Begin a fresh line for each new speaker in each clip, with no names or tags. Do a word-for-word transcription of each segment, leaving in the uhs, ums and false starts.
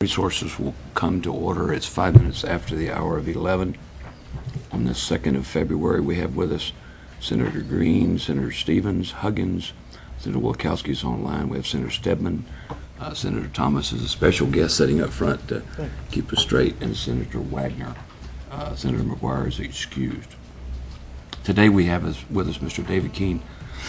Resources will come to order. It's five minutes after the hour of eleven. On the second of February, we have with us Senator Green, Senator Stevens, Huggins, Senator Wilkowski's online. We have Senator Stedman. Uh, Senator Thomas is a special guest sitting up front to keep us straight, and Senator Wagner. Uh, Senator McGuire is excused. Today we have us, with us Mister David Keene,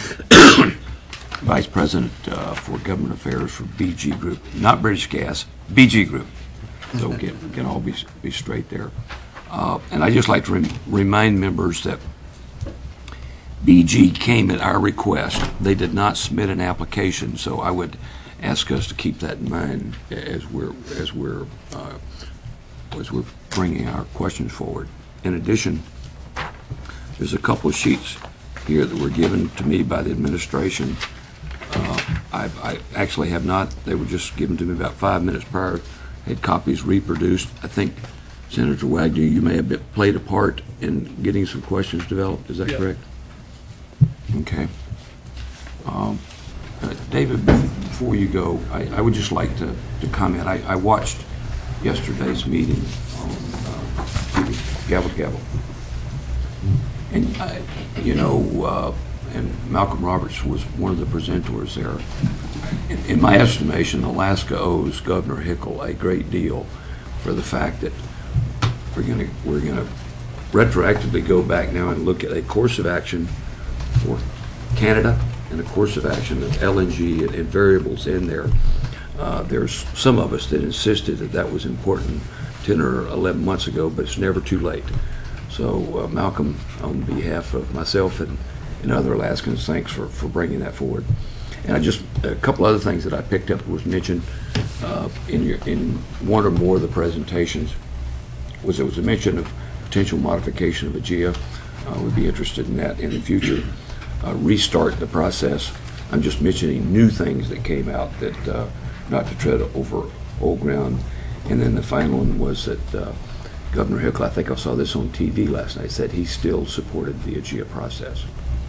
Vice President uh, for Government Affairs for B G Group, not British Gas, B G Group. So we can, can all be, be straight there. Uh, and I'd just like to rem remind members that B G came at our request. They did not submit an application, so I would ask us to keep that in mind as we're as we're uh, as we're bringing our questions forward. In addition, there's a couple of sheets here that were given to me by the administration. Uh, I, I actually have not. They were just given to me about five minutes prior. Had copies reproduced. I think Senator Wagner, you may have been, played a part in getting some questions developed. Is that
yeah.
correct? Okay. Um, uh, David, before you go, I, I would just like to, to comment. I, I watched yesterday's meeting on uh, T V, Gavel Gavel. And, I, you know, uh, and Malcolm Roberts was one of the presenters there. In, in my estimation, Alaska owes Governor Hickel a great deal for the fact that we're going to we're going to retroactively go back now and look at a course of action for Canada and a course of action of L N G and, and variables in there. Uh, there's some of us that insisted that that was important ten or eleven months ago, but it's never too late. So, uh, Malcolm, on behalf of myself and, and other Alaskans, thanks for, for bringing that forward. And I just, a couple other things that I picked up was mentioned uh, in, your, in one or more of the presentations was there was a mention of potential modification of A G I A. Uh, we'd be interested in that in the future. Uh, restart the process. I'm just mentioning new things that came out that uh, not to tread over old ground. And then the final one was that uh, Governor Hickel, I think I saw this on T V last night, said he still supported the A G I A process.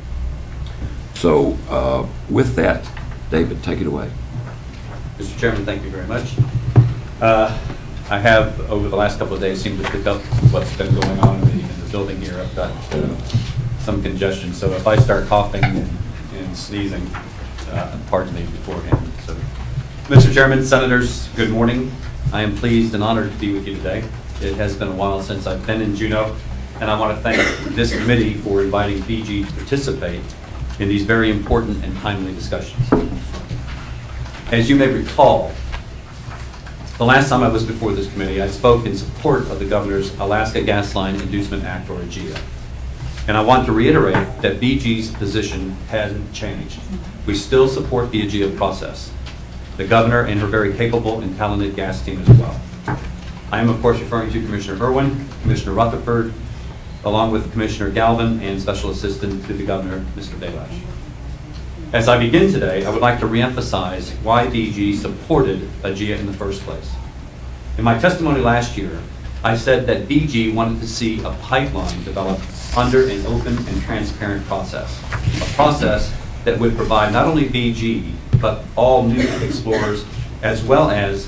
So uh, with that, David, take it away.
Mister Chairman, thank you very much. Uh, I have, over the last couple of days, seemed to pick up what's been going on in the, in the building here. I've got uh, some congestion, so if I start coughing and, and sneezing, uh, pardon me beforehand. So, Mister Chairman, Senators, good morning. I am pleased and honored to be with you today. It has been a while since I've been in Juneau, and I want to thank this committee for inviting B G to participate in these very important and timely discussions. As you may recall, the last time I was before this committee, I spoke in support of the Governor's Alaska Gas Line Inducement Act, or A G I A. And I want to reiterate that B G's position hasn't changed. We still support the A G I A process, the Governor and her very capable and talented gas team as well. I am, of course, referring to Commissioner Irwin, Commissioner Rutherford, along with Commissioner Galvin and Special Assistant to the Governor, Mister Delash. As I begin today, I would like to reemphasize why B G supported A G I A in the first place. In my testimony last year, I said that B G wanted to see a pipeline developed under an open and transparent process, a process that would provide not only B G, but all new explorers, as well as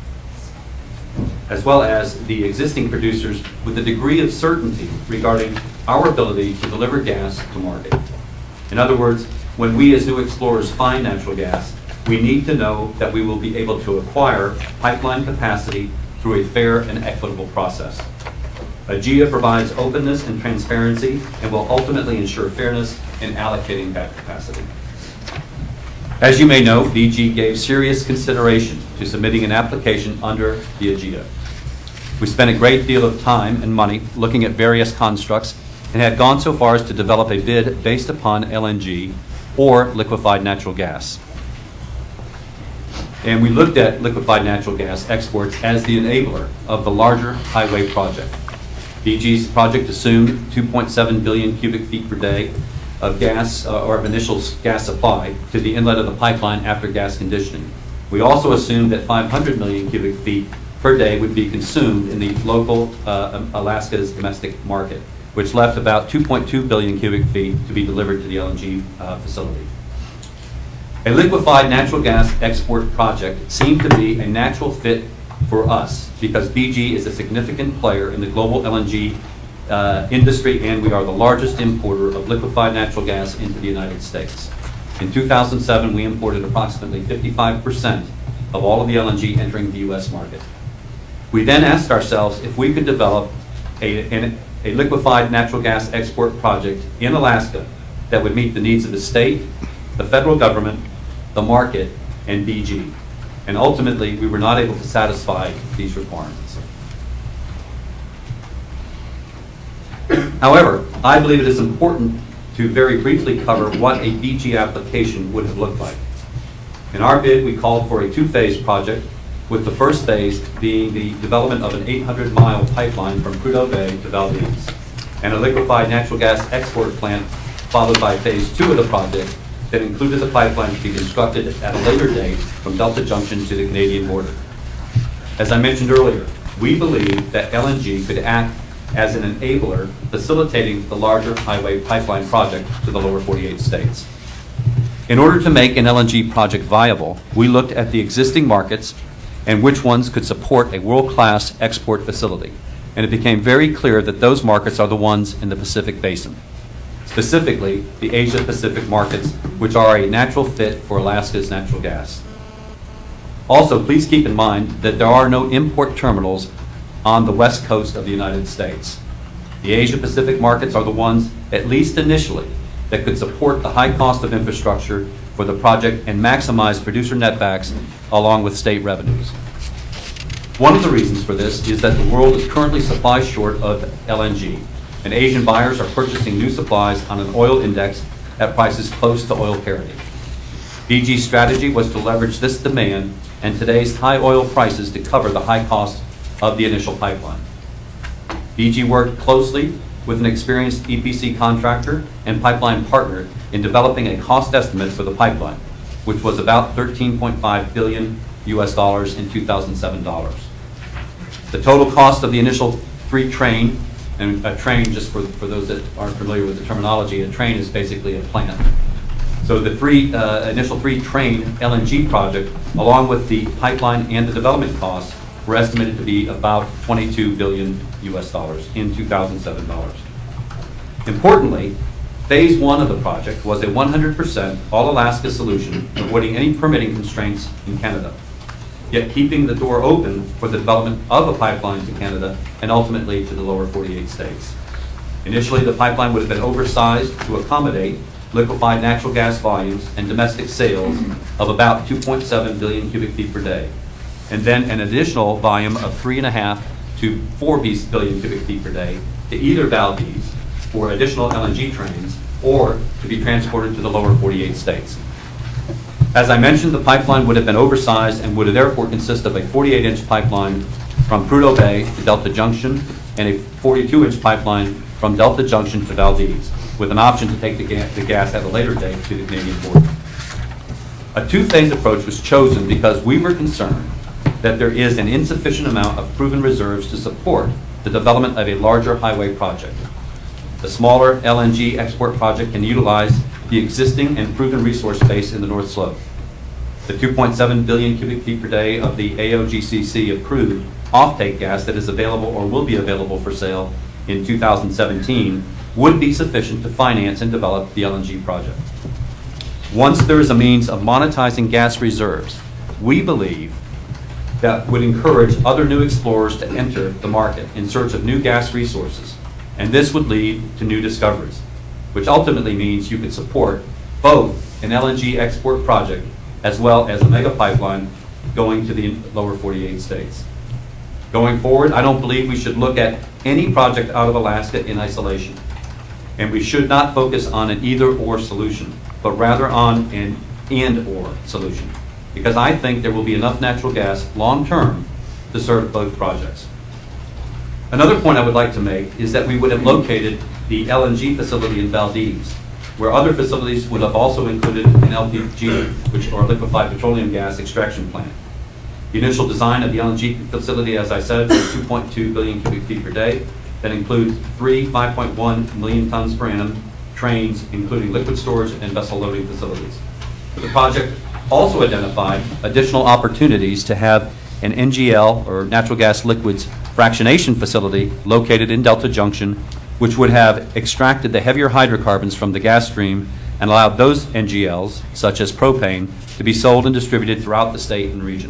as well as the existing producers, with a degree of certainty regarding our ability to deliver gas to market. In other words, when we as new explorers find natural gas, we need to know that we will be able to acquire pipeline capacity through a fair and equitable process. A G I A provides openness and transparency and will ultimately ensure fairness in allocating that capacity. As you may know, B G gave serious consideration to submitting an application under the A G I A. We spent a great deal of time and money looking at various constructs and had gone so far as to develop a bid based upon L N G or liquefied natural gas. And we looked at liquefied natural gas exports as the enabler of the larger highway project. B G's project assumed two point seven billion cubic feet per day of gas uh, or of initial gas supply to the inlet of the pipeline after gas conditioning. We also assumed that five hundred million cubic feet per day would be consumed in the local uh, Alaska's domestic market, which left about two point two billion cubic feet to be delivered to the L N G uh, facility. A liquefied natural gas export project seemed to be a natural fit for us because B G is a significant player in the global L N G uh, industry, and we are the largest importer of liquefied natural gas into the United States. In two thousand seven, we imported approximately fifty-five percent of all of the L N G entering the U S market. We then asked ourselves if we could develop a, an, a liquefied natural gas export project in Alaska that would meet the needs of the state, the federal government, the market, and B G. And ultimately, we were not able to satisfy these requirements. However, I believe it is important to very briefly cover what a B G application would have looked like. In our bid, we called for a two-phase project, with the first phase being the development of an eight hundred mile pipeline from Prudhoe Bay to Valdez, and a liquefied natural gas export plant, followed by phase two of the project that included the pipeline to be constructed at a later date from Delta Junction to the Canadian border. As I mentioned earlier, we believe that L N G could act as an enabler facilitating the larger highway pipeline project to the lower forty-eight states. In order to make an L N G project viable, we looked at the existing markets and which ones could support a world-class export facility. And it became very clear that those markets are the ones in the Pacific Basin, specifically the Asia-Pacific markets, which are a natural fit for Alaska's natural gas. Also, please keep in mind that there are no import terminals on the west coast of the United States. The Asia-Pacific markets are the ones, at least initially, that could support the high cost of infrastructure for the project and maximize producer netbacks along with state revenues. One of the reasons for this is that the world is currently supply short of L N G, and Asian buyers are purchasing new supplies on an oil index at prices close to oil parity. B G's strategy was to leverage this demand and today's high oil prices to cover the high cost of the initial pipeline. B G worked closely with an experienced E P C contractor and pipeline partner in developing a cost estimate for the pipeline, which was about thirteen point five billion U S dollars in two thousand seven dollars. The total cost of the initial three train, and a train, just for, for those that aren't familiar with the terminology, a train is basically a plant. So the three, uh, initial three train L N G project, along with the pipeline and the development costs, were estimated to be about twenty-two billion U S dollars in two thousand seven dollars. Importantly, phase one of the project was a one hundred percent all-Alaska solution, avoiding any permitting constraints in Canada, yet keeping the door open for the development of a pipeline to Canada and ultimately to the lower forty-eight states. Initially, the pipeline would have been oversized to accommodate liquefied natural gas volumes and domestic sales of about two point seven billion cubic feet per day, and then an additional volume of three and a half to four billion cubic feet per day to either Valdez for additional L N G trains or to be transported to the lower forty-eight states. As I mentioned, the pipeline would have been oversized and would therefore consist of a forty-eight inch pipeline from Prudhoe Bay to Delta Junction and a forty-two inch pipeline from Delta Junction to Valdez, with an option to take the, ga the gas at a later date to the Canadian border. A two-phase approach was chosen because we were concerned that there is an insufficient amount of proven reserves to support the development of a larger highway project. The smaller L N G export project can utilize the existing and proven resource base in the North Slope. The two point seven billion cubic feet per day of the A O G C C approved offtake gas that is available or will be available for sale in two thousand seventeen would be sufficient to finance and develop the L N G project. Once there is a means of monetizing gas reserves, we believe that would encourage other new explorers to enter the market in search of new gas resources, and this would lead to new discoveries, which ultimately means you could support both an L N G export project as well as a mega pipeline going to the lower forty-eight states. Going forward, I don't believe we should look at any project out of Alaska in isolation, and we should not focus on an either-or solution, but rather on an and-or solution, because I think there will be enough natural gas long-term to serve both projects. Another point I would like to make is that we would have located the L N G facility in Valdez, where other facilities would have also included an L P G, which or liquefied petroleum gas extraction plant. The initial design of the L N G facility, as I said, was two point two billion cubic feet per day. That includes three five point one million tons per annum trains, including liquid storage and vessel loading facilities. The project also identified additional opportunities to have an N G L, or natural gas liquids fractionation facility located in Delta Junction, which would have extracted the heavier hydrocarbons from the gas stream and allowed those N G Ls, such as propane, to be sold and distributed throughout the state and region.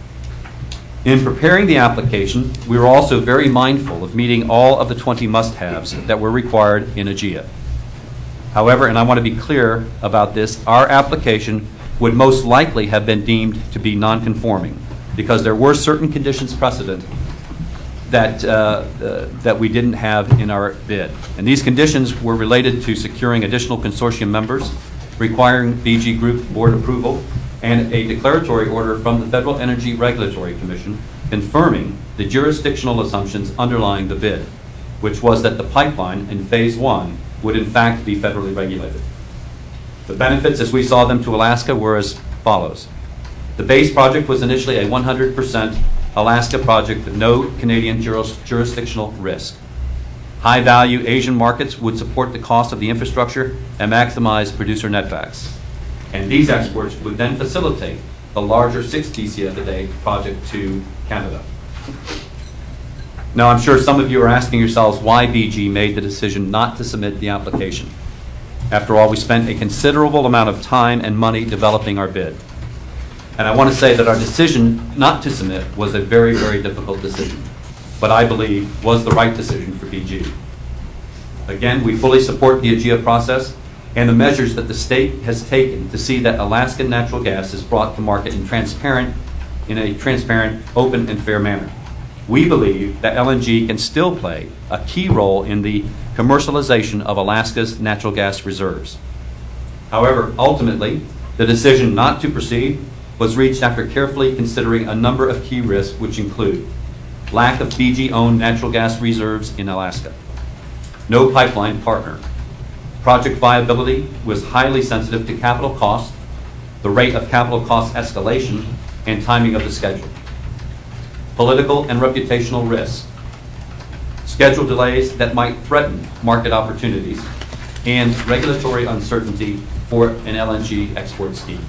In preparing the application, we were also very mindful of meeting all of the twenty must-haves that were required in A G I A. However, and I want to be clear about this, our application would most likely have been deemed to be non-conforming because there were certain conditions precedent that, uh, uh, that we didn't have in our bid. And these conditions were related to securing additional consortium members, requiring B G Group board approval, and a declaratory order from the Federal Energy Regulatory Commission confirming the jurisdictional assumptions underlying the bid, which was that the pipeline in phase one would in fact be federally regulated. The benefits as we saw them to Alaska were as follows. The base project was initially a one hundred percent Alaska project with no Canadian juris jurisdictional risk. High-value Asian markets would support the cost of the infrastructure and maximize producer netbacks. And these exports would then facilitate the larger six B C F a day project to Canada. Now, I'm sure some of you are asking yourselves why B G made the decision not to submit the application. After all, we spent a considerable amount of time and money developing our bid. And I want to say that our decision not to submit was a very, very difficult decision, but I believe was the right decision for B G. Again, we fully support the A G I A process and the measures that the state has taken to see that Alaskan natural gas is brought to market in transparent, in a transparent, open, and fair manner. We believe that L N G can still play a key role in the commercialization of Alaska's natural gas reserves. However, ultimately, the decision not to proceed was reached after carefully considering a number of key risks, which include lack of B G-owned natural gas reserves in Alaska, no pipeline partner, project viability was highly sensitive to capital cost, the rate of capital cost escalation, and timing of the schedule, political and reputational risks, schedule delays that might threaten market opportunities, and regulatory uncertainty for an L N G export scheme.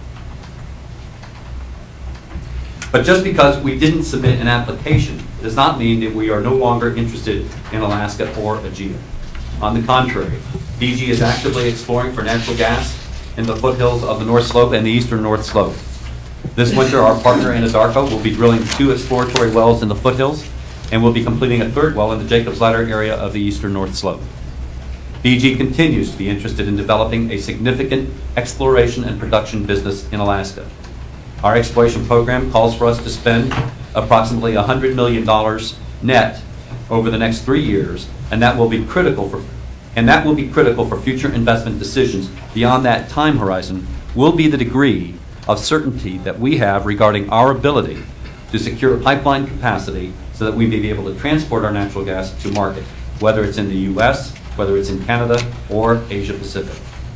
But just because we didn't submit an application does not mean that we are no longer interested in Alaska or A G I A. On the contrary, B G is actively exploring for natural gas in the foothills of the North Slope and the eastern North Slope. This winter, our partner Anadarko will be drilling two exploratory wells in the foothills and will be completing a third well in the Jacobs Ladder area of the eastern North Slope. B G continues to be interested in developing a significant exploration and production business in Alaska. Our exploration program calls for us to spend approximately one hundred million dollars net over the next three years, and that will be critical for and that will be critical for future investment decisions. Beyond that time horizon will be the degree of certainty that we have regarding our ability to secure pipeline capacity so that we may be able to transport our natural gas to market, whether it's in the U S, whether it's in Canada, or Asia Pacific.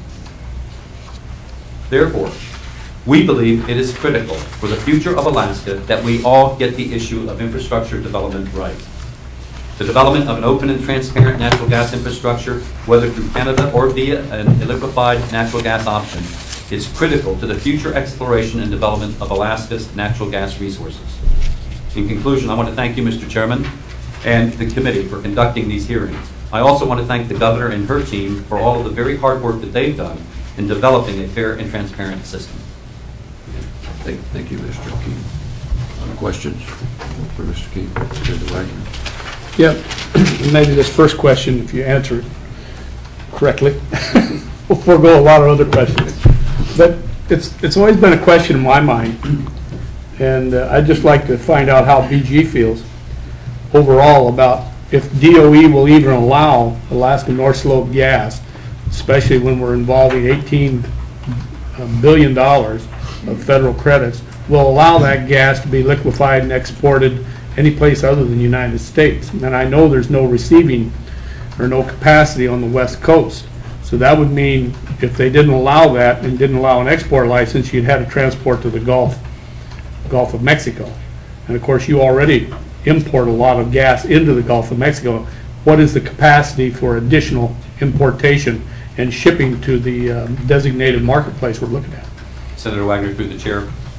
Therefore, we believe it is critical for the future of Alaska that we all get the issue of infrastructure development right. The development of an open and transparent natural gas infrastructure, whether through Canada or via a liquefied natural gas option, is critical to the future exploration and development of Alaska's natural gas resources. In conclusion, I want to thank you, Mister Chairman, and the committee for conducting these hearings. I also want to thank the governor and her team for all of the very hard work that they've done in developing a fair and transparent system.
Thank, thank you, Mister King. Uh, questions for Mister King? Mister Wagner?
Yeah, maybe this first question, if you answer it correctly, we'll forego a lot of other questions. But it's it's always been a question in my mind, and uh, I'd just like to find out how B G feels overall about if D O E will even allow Alaska North Slope gas, especially when we're involving eighteen billion dollars of federal credits, will allow that gas to be liquefied and exported any place other than the United States. And I know there's no receiving or no capacity on the West Coast. So that would mean if they didn't allow that and didn't allow an export license, you'd have to transport to the Gulf, Gulf of Mexico. And of course, you already import a lot of gas into the Gulf of Mexico. What is the capacity for additional importation and shipping to the um, designated marketplace we're looking at?
Senator Wagner, through the chair.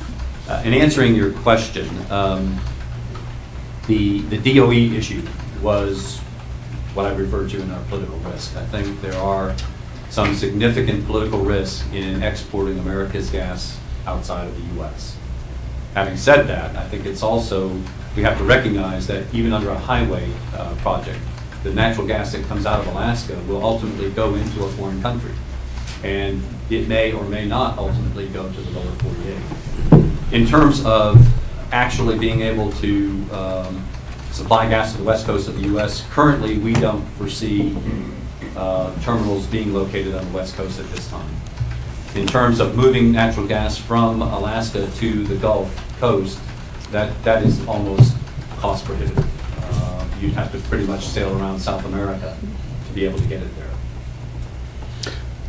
Uh, in answering your question, um, the, the D O E issue was what I referred to in our political risk. I think there are some significant political risks in exporting America's gas outside of the U S. Having said that, I think it's also, we have to recognize that even under a highway uh, project, the natural gas that comes out of Alaska will ultimately go into a foreign country. And it may or may not ultimately go to the lower forty-eight. In terms of actually being able to um, supply gas to the west coast of the U S, currently we don't foresee uh, terminals being located on the west coast at this time. In terms of moving natural gas from Alaska to the Gulf Coast, that, that is almost cost prohibitive. Uh, you'd have to pretty much sail around South America to be able to get it there.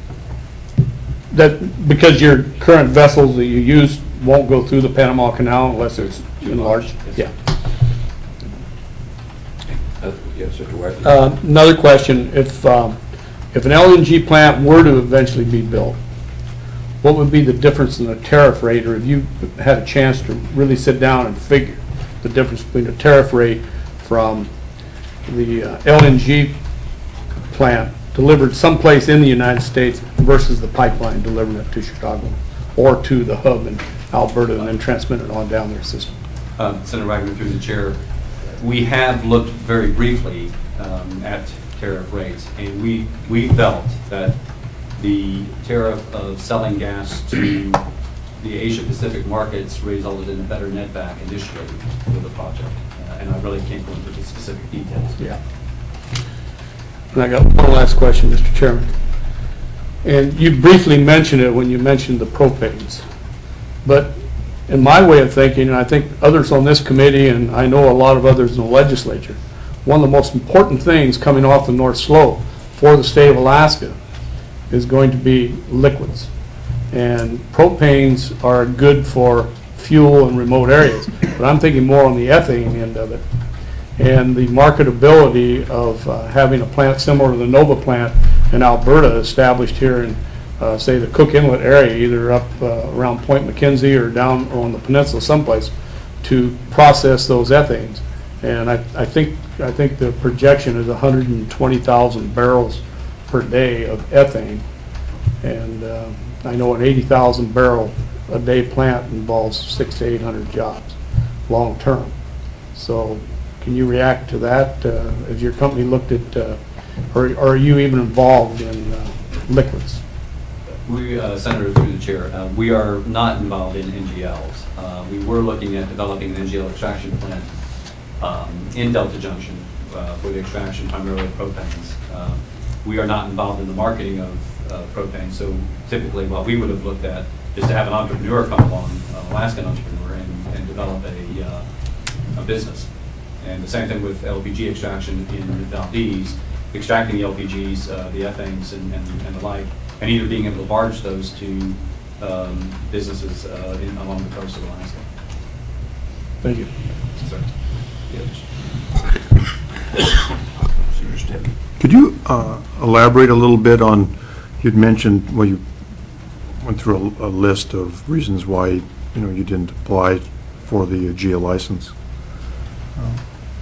That, because your current vessels that you use won't go through the Panama Canal unless it's enlarged?
Yes.
Yeah.
Uh, Yes, Mister Wagner.
Uh, Another question, if, um, if an L N G plant were to eventually be built, what would be the difference in the tariff rate, or if you had a chance to really sit down and figure the difference between the tariff rate from the uh, L N G plant delivered someplace in the United States versus the pipeline delivering it to Chicago or to the hub in Alberta and then transmitted on down their system?
Uh, Senator Wagner, through the chair, we have looked very briefly um, at tariff rates, and we, we felt that the tariff of selling gas to the Asia-Pacific markets resulted in a better netback initially for the project. Uh, and I really can't go into the specific details.
Yeah. And I got one last question, Mister Chairman. And you briefly mentioned it when you mentioned the propanes. But in my way of thinking, and I think others on this committee, and I know a lot of others in the legislature, one of the most important things coming off the North Slope for the state of Alaska is going to be liquids. And propanes are good for fuel in remote areas, but I'm thinking more on the ethane end of it. And the marketability of uh, having a plant similar to the Nova plant in Alberta established here in, uh, say, the Cook Inlet area, either up uh, around Point McKenzie or down on the peninsula someplace, to process those ethanes. And I, I think I think the projection is one hundred twenty thousand barrels per day of ethane. And uh, I know an eighty thousand barrel a day plant involves six to eight hundred jobs, long term. So can you react to that? Uh, has your company looked at, uh, or, or are you even involved in uh, liquids?
We, uh, Senator, through the chair, uh, we are not involved in N G Ls. Uh, we were looking at developing an N G L extraction plant um, in Delta Junction uh, for the extraction primarily of propanes. Uh, we are not involved in the marketing of uh, propane, so typically what we would have looked at is to have an entrepreneur come along, an Alaskan entrepreneur, and, and develop a, uh, a business. And the same thing with L P G extraction in the Valdez, extracting the L P Gs, uh, the ethanes, and, and, and the like, and either being able to barge those to um, businesses uh, in, along the coast of Alaska.
Thank you.
Sir.
Yes.
Could you uh, elaborate a little bit on, you'd mentioned, well, you went through a, a list of reasons why, you know, you didn't apply for the G A license. Um,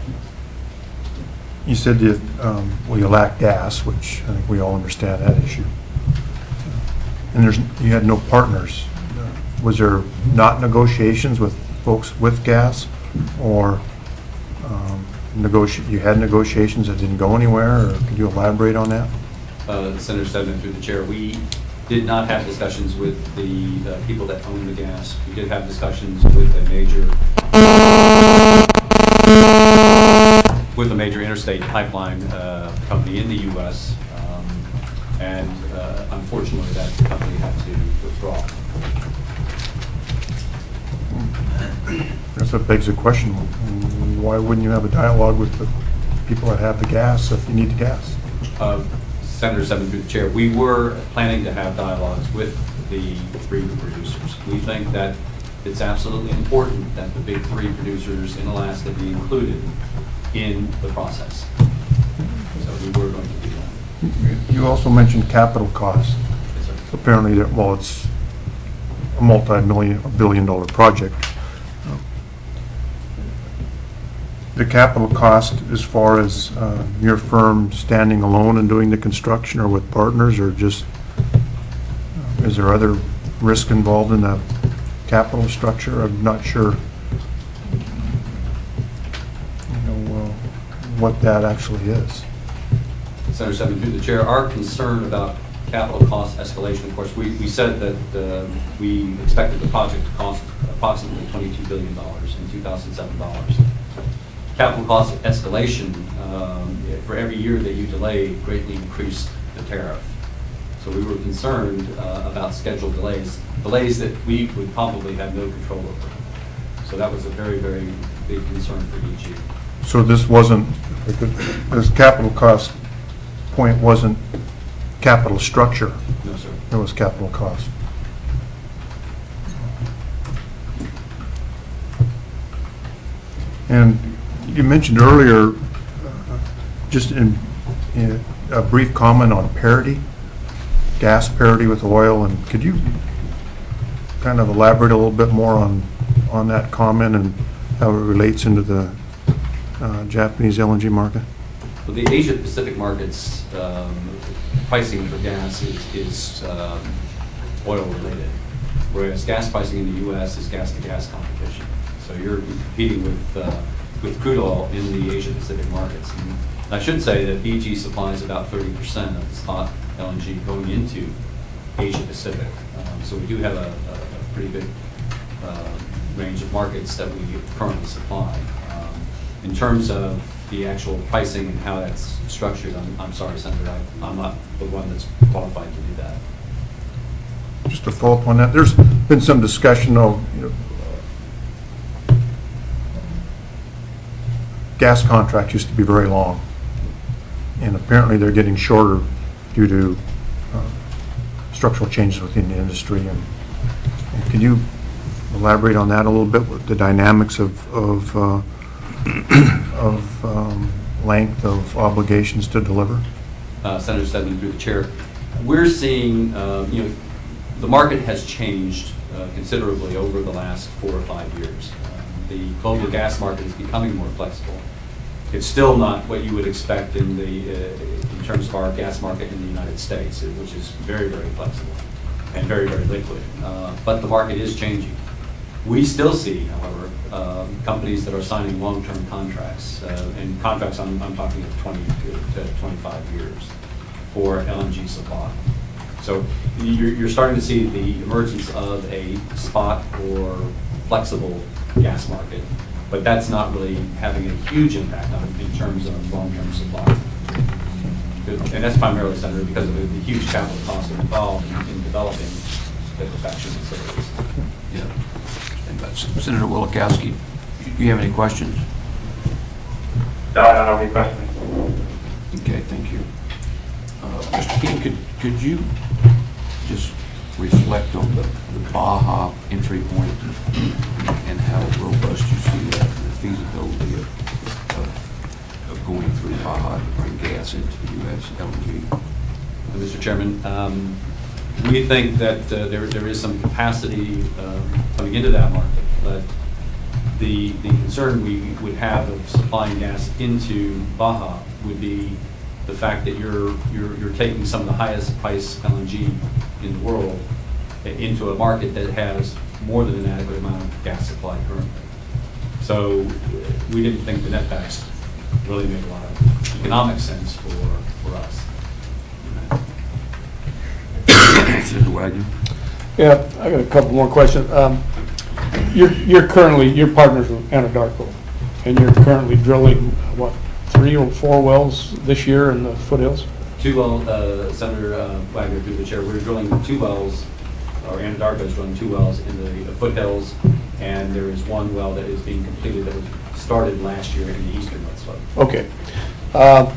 you said that, um, well, you lack gas, which I think we all understand that issue. And there's, you had no partners. Uh, was there not negotiations with folks with gas, or um, negoti you had negotiations that didn't go anywhere, or could you elaborate on that?
Uh, Senator Steadman, through the chair, we did not have discussions with the uh, people that own the gas. We did have discussions with a major with a major interstate pipeline uh, company in the U S Um, and uh, unfortunately, that company had to withdraw.
I guess that begs the question, why wouldn't you have a dialogue with the people that have the gas if you need the gas?
Uh, Senator Steadman, through the chair, we were planning to have dialogues with the three producers. We think that it's absolutely important that the big three producers in Alaska be included in the process. So we were going to do that.
You also mentioned capital costs.
Yes, sir.
Apparently, that- well, it's a multi-million, billion dollar project. The capital cost as far as uh, your firm standing alone and doing the construction, or with partners, or just, uh, is there other risk involved in the capital structure? I'm not sure, you know, uh, what that actually is.
Senator Seven, through the chair, our concern about capital cost escalation, of course, we, we said that uh, we expected the project to cost approximately twenty-two billion dollars in two thousand seven dollars. Capital cost escalation, um, for every year that you delay, greatly increased the tariff. So we were concerned uh, about scheduled delays, delays that we would probably have no control over. So that was a very, very big concern for E G.
So this wasn't, this capital cost point wasn't capital structure,
No, sir.
it was capital cost. And you mentioned earlier, uh, just in, in a brief comment on parity, gas parity with oil, and could you kind of elaborate a little bit more on, on that comment and how it relates into the uh, Japanese L N G market?
Well, the Asia Pacific markets um, pricing for gas is, is um, oil related, whereas gas pricing in the U S is gas to gas competition. So you're competing with uh, with crude oil in the Asia Pacific markets. And I should say that B G supplies about thirty percent of the spot L N G going into Asia Pacific. Um, so we do have a, a, a pretty big uh, range of markets that we currently supply. Um, in terms of the actual pricing and how that's structured, I'm, I'm sorry, Senator, I, I'm not the one that's qualified to do that.
Just to follow up on that, there's been some discussion of, you know, gas contracts used to be very long, and apparently they're getting shorter due to uh, structural changes within the industry. And, and can you elaborate on that a little bit, with the dynamics of of, uh, of um, length of obligations to deliver?
Uh, Senator Stedman, through the chair, we're seeing, uh, you know, the market has changed uh, considerably over the last four or five years. Uh, the global gas market is becoming more flexible. It's still not what you would expect in the uh, in terms of our gas market in the United States, which is very, very flexible and very, very liquid. Uh, but the market is changing. We still see, however, um, companies that are signing long-term contracts, uh, and contracts I'm, I'm talking of twenty to twenty-five years for L N G supply. So you're, you're starting to see the emergence of a spot or flexible gas market, but that's not really having a huge impact on it in terms of long-term supply. And that's primarily, Senator, because of the, the huge capital costs involved in, in developing liquefaction facilities.
Yeah. Senator Wielechowski, do you have any questions?
No, I don't have any questions.
Okay, thank you. Uh, Mister King, could, could you just reflect on the, the Baja entry point and how robust you see that, and the feasibility of, of, of going through Baja to bring gas into the U S L N G?
Uh, Mister Chairman, um, we think that uh, there, there is some capacity uh, coming into that market, but the, the concern we would have of supplying gas into Baja would be the fact that you're, you're, you're taking some of the highest price L N G in the world into a market that has more than an adequate amount of gas supply currently. So we didn't think the netbacks really made a lot of economic sense for, for us.
Senator Wagner?
Yeah, I got a couple more questions. Um, you're, you're currently, you're partners with Anadarko, and you're currently drilling, what, three or four wells this year in the foothills?
Two wells, uh, Senator uh, Wagner, through the chair, we're drilling two wells, or Anadarko is drilling two wells in the, the foothills, and there is one well that is being completed that was started last year in the eastern West Slope.
Okay. Uh,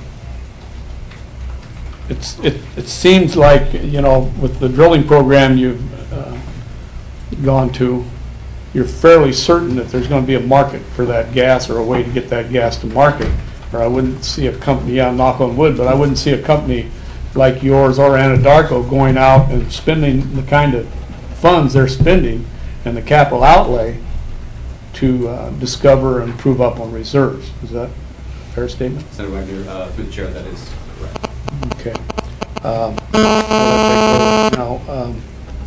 It's, it, it seems like, you know, with the drilling program you've uh, gone to, you're fairly certain that there's going to be a market for that gas, or a way to get that gas to market. Or I wouldn't see a company, yeah, knock on wood, but I wouldn't see a company like yours or Anadarko going out and spending the kind of funds they're spending and the capital outlay to uh, discover and prove up on reserves. Is that a fair statement?
Senator Wagner, uh, through the chair, that is correct.
Okay. Um, Now, um,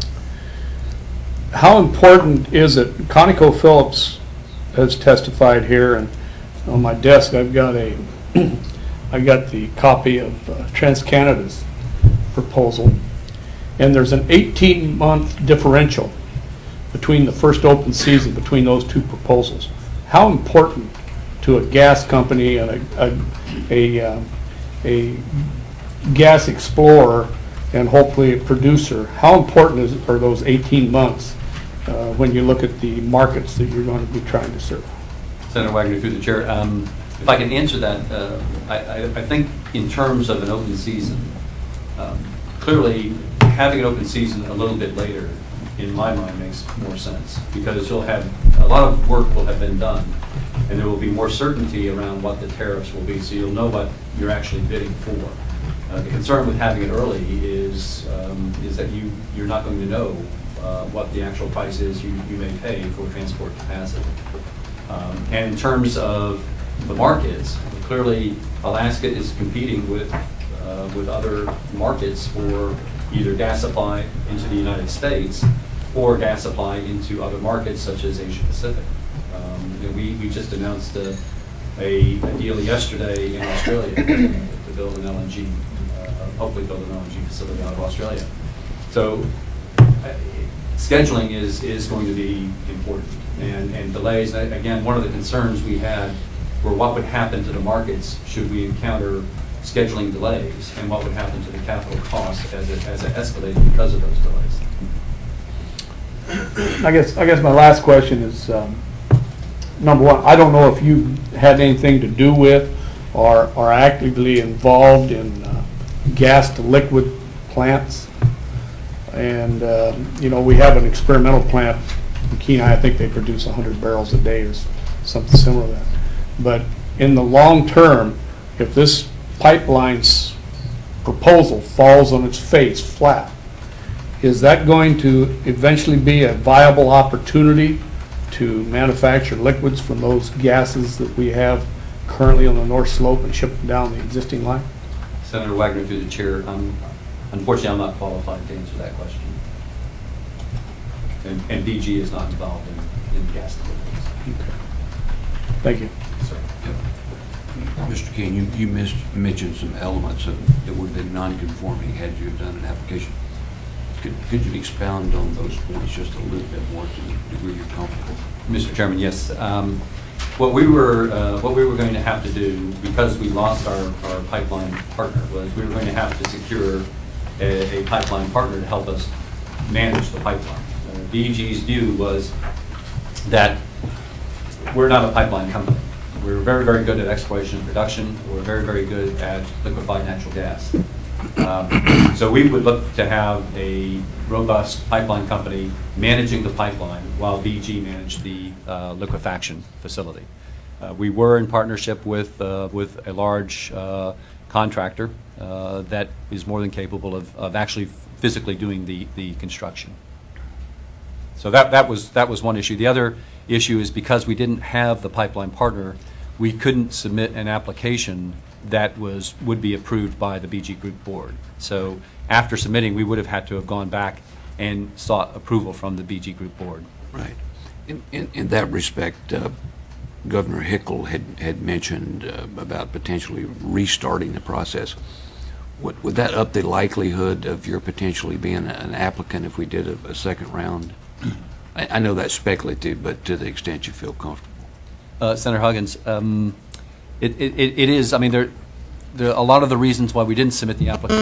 how important is it, ConocoPhillips has testified here, and on my desk I've got a, I got the copy of uh, TransCanada's proposal, and there's an eighteen month differential between the first open season between those two proposals. How important to a gas company and a, a, a, uh, a gas explorer and hopefully a producer, how important is, are those eighteen months uh, when you look at the markets that you're going to be trying to serve?
Senator Wagner, through the chair, um, if I can answer that, uh, I, I, I think in terms of an open season, um, clearly having an open season a little bit later, in my mind, makes more sense, because you'll have, a lot of work will have been done, and there will be more certainty around what the tariffs will be, so you'll know what you're actually bidding for. Uh, the concern with having it early is um, is that you, you're not going to know uh, what the actual price is you, you may pay for transport capacity. Um, and in terms of the markets, clearly Alaska is competing with, uh, with other markets for either gas supply into the United States or gas supply into other markets such as Asia Pacific. Um, you know, we, we just announced a, a, a deal yesterday in Australia to build an L N G, uh, hopefully build an L N G facility out of Australia. So uh, scheduling is, is going to be important. And, and delays, again, one of the concerns we had were what would happen to the markets should we encounter scheduling delays, and what would happen to the capital cost as it, as it escalated because of those delays.
I guess I guess my last question is, um, number one, I don't know if you had anything to do with or are actively involved in uh, gas to liquid plants. And, uh, you know, we have an experimental plant in Kenai. I think they produce one hundred barrels a day or something similar to that. But in the long term, if this pipeline's proposal falls on its face flat, is that going to eventually be a viable opportunity to manufacture liquids from those gases that we have currently on the North Slope and ship them down the existing line?
Senator Wagner, through the chair, um, unfortunately I'm not qualified to answer that question. And, and B G is not involved in, in gas liquids.
Okay. Thank you.
Sir.
Mister King, you, you missed, mentioned some elements of, that would have been non-conforming had you done an application. Could, could you expound on those points just a little bit more to the degree you're comfortable?
Mister Chairman, yes. Um, what we were uh, what we were going to have to do, because we lost our, our pipeline partner, was we were going to have to secure a, a pipeline partner to help us manage the pipeline. Uh, B G's view was that we're not a pipeline company. We're very, very good at exploration and production. We're very, very good at liquefied natural gas. Um, so we would look to have a robust pipeline company managing the pipeline while B G managed the uh, liquefaction facility. Uh, we were in partnership with, uh, with a large uh, contractor uh, that is more than capable of, of actually physically doing the, the construction. So that, that, was, that was one issue. The other issue is because we didn't have the pipeline partner, we couldn't submit an application that was would be approved by the B G Group board. So after submitting, we would have had to have gone back and sought approval from the B G Group board.
Right. In, in, in that respect, uh, Governor Hickel had, had mentioned uh, about potentially restarting the process. Would, would that up the likelihood of your potentially being an applicant if we did a, a second round? I, I know that's speculative, but to the extent you feel comfortable.
Uh, Senator Huggins, um, it, it, it is, I mean, there, there are a lot of the reasons why we didn't submit the application.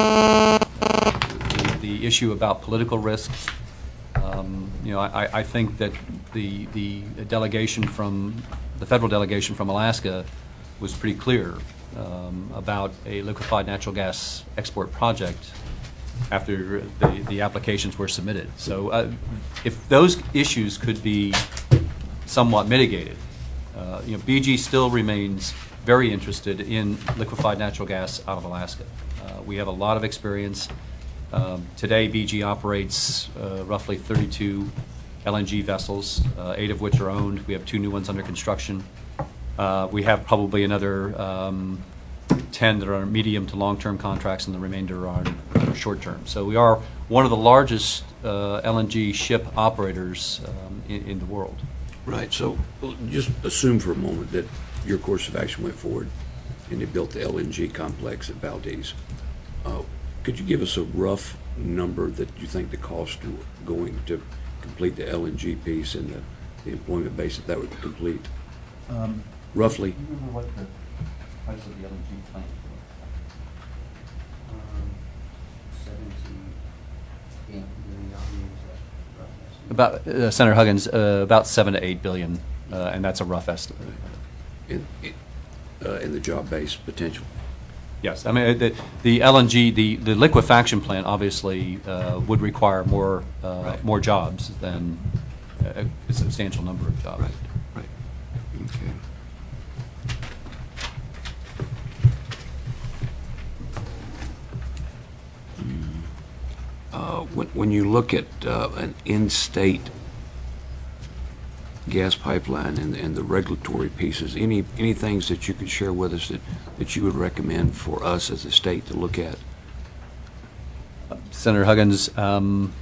The, the issue about political risks, um, you know, I, I think that the, the delegation from, the federal delegation from Alaska was pretty clear um, about a liquefied natural gas export project after the, the applications were submitted. So uh, if those issues could be somewhat mitigated, uh, you know, B G still remains very interested in liquefied natural gas out of Alaska. Uh, we have a lot of experience Um, Today, B G operates uh, roughly thirty-two L N G vessels, uh, eight of which are owned. We have two new ones under construction. Uh, We have probably another um, ten that are medium to long-term contracts, and the remainder are are short-term. So we are one of the largest uh, L N G ship operators um, in in the world.
Right, so well, just assume for a moment that your course of action went forward and they built the L N G complex at Valdez. Uh, Could you give us a rough number that you think the cost going to complete the L N G piece and the, the employment base that that would complete?
Um,
Roughly?
Do you remember what the price of the L N G plant was? About, uh, Senator Huggins, uh, about seven to eight billion, uh, and that's a rough estimate.
In, in, uh, in the job base potential?
Yes, I mean, the, the L N G, the, the liquefaction plant obviously uh, would require more, uh,
Right.
more jobs than a, a substantial number of jobs.
Right, right. Okay. Uh, When when you look at uh, an in-state gas pipeline and and the regulatory pieces, any any things that you could share with us that that you would recommend for us as a state to look at?
Senator Huggins, um,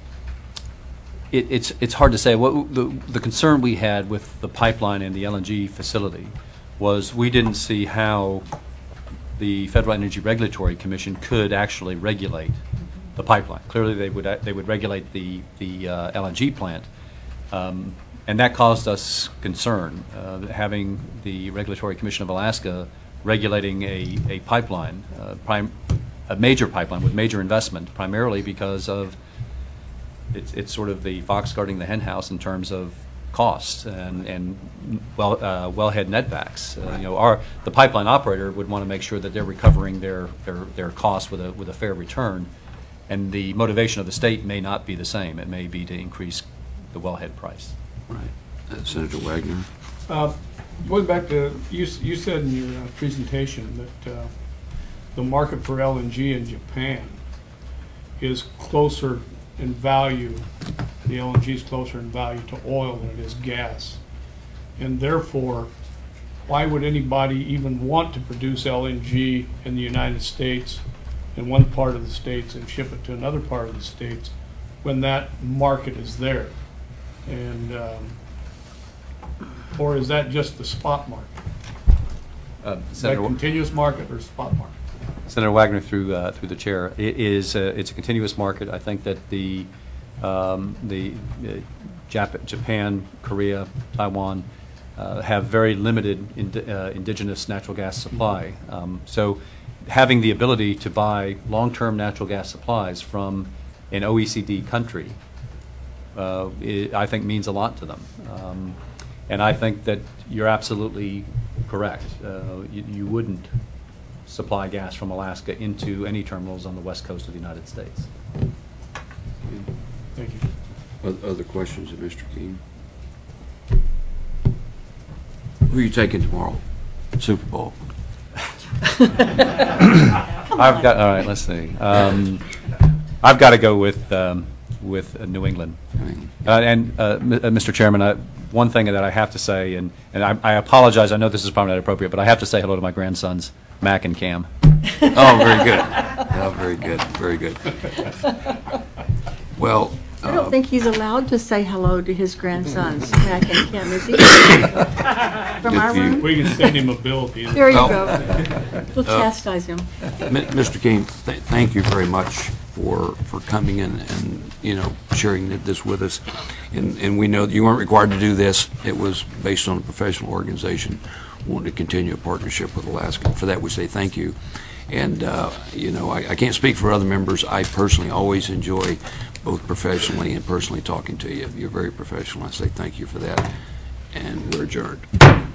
it, it's it's hard to say. What the the concern we had with the pipeline and the L N G facility was we didn't see how the Federal Energy Regulatory Commission could actually regulate the pipeline. Clearly, they would they would regulate the the uh, L N G plant, um, and that caused us concern. Uh, having the Regulatory Commission of Alaska regulating a a pipeline, uh, prime. a major pipeline with major investment, primarily because of it's, it's sort of the fox guarding the hen house in terms of costs and, and well, uh, wellhead netbacks. Uh, you know, our the pipeline operator would want to make sure that they're recovering their, their, their costs with a with a fair return, and the motivation of the state may not be the same. It may be to increase the wellhead price.
Right. Uh, Senator Wagner?
Uh, Going back to, you, s- you said in your uh, presentation that uh, the market for L N G in Japan is closer in value, the L N G is closer in value to oil than it is gas. And therefore, why would anybody even want to produce L N G in the United States, in one part of the states, and ship it to another part of the states when that market is there? And, um, or is that just the spot market?
Uh,
Is that
Senator,
continuous market or spot market?
Senator Wagner, through uh, through the chair, it is uh, it's a continuous market. I think that the um, the uh, Jap- Japan, Korea, Taiwan uh, have very limited ind- uh, indigenous natural gas supply. Um, so, having the ability to buy long-term natural gas supplies from an O E C D country, uh, it, I think, means a lot to them. Um, and I think that you're absolutely correct. Uh, you, you wouldn't supply gas from Alaska into any terminals on the west coast of the United States.
Thank you.
Oth- Other questions of Mister King? Who are you taking tomorrow? Super Bowl?
I've got, all right, let's see. Um, I've got to go with um, with uh, New England.
I mean,
Uh, and, uh, M- uh, Mister Chairman, uh, one thing that I have to say, and, and I, I apologize, I know this is probably not appropriate, but I have to say hello to my grandsons, Mac and Cam.
Oh, very good. Oh, very good, very good. Well,
I don't
uh,
think he's allowed to say hello to his grandsons, Mac and Kim, is he? From our
If you-
room?
We can send him a bill if he is.
There you
Well-
go. We'll chastise him.
Mi- Mister King, th- thank you very much for, for coming in and, you know, sharing th- this with us. And, and we know that you weren't required to do this. It was based on a professional organization wanting to continue a partnership with Alaska. For that, we say thank you. And, uh, you know, I, I can't speak for other members. I personally always enjoy both professionally and personally talking to you. You're very professional. I say thank you for that. And we're adjourned.